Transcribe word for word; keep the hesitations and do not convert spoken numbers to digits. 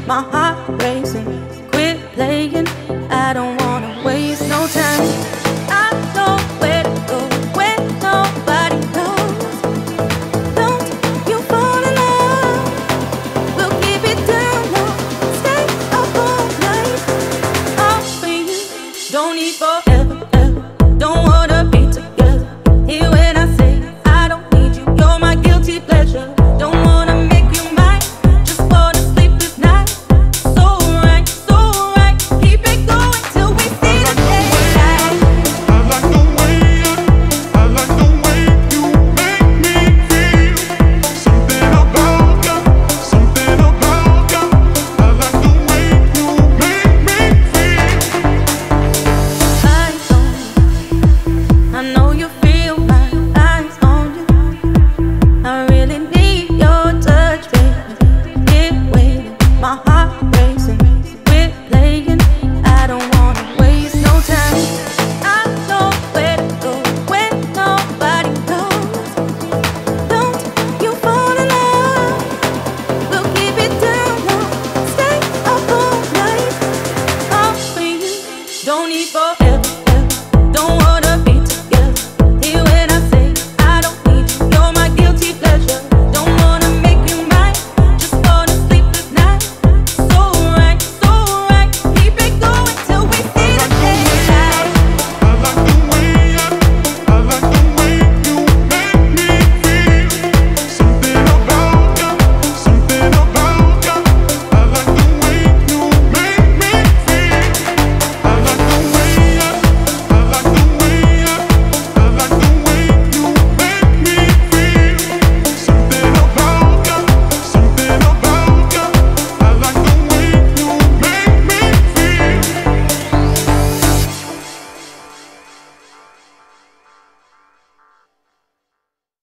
my heart racing. Quit playing, I don't wanna waste no time. I know where to go when nobody knows. Don't you fall in love, we'll keep it down low. Stay up all night, all for you. Don't need forever, ever, don't wanna be together. Hear when I say I don't need you, you're my guilty pleasure. Don't wanna make you mine, just wanna sleep this night. So right, so right, keep it going till we see the daylight. I like the way, I like the way you make me feel. Something about you, something about you. I like the way you make me feel. Eyes on you, I know you feel my eyes on you. I really need your touch, baby. Get waiting, my heart racing. Quit playing, I don't wanna waste no time. I know where to go when nobody knows. Don't you fall in love, we'll keep it down low. Stay up all night, all for you. Don't need for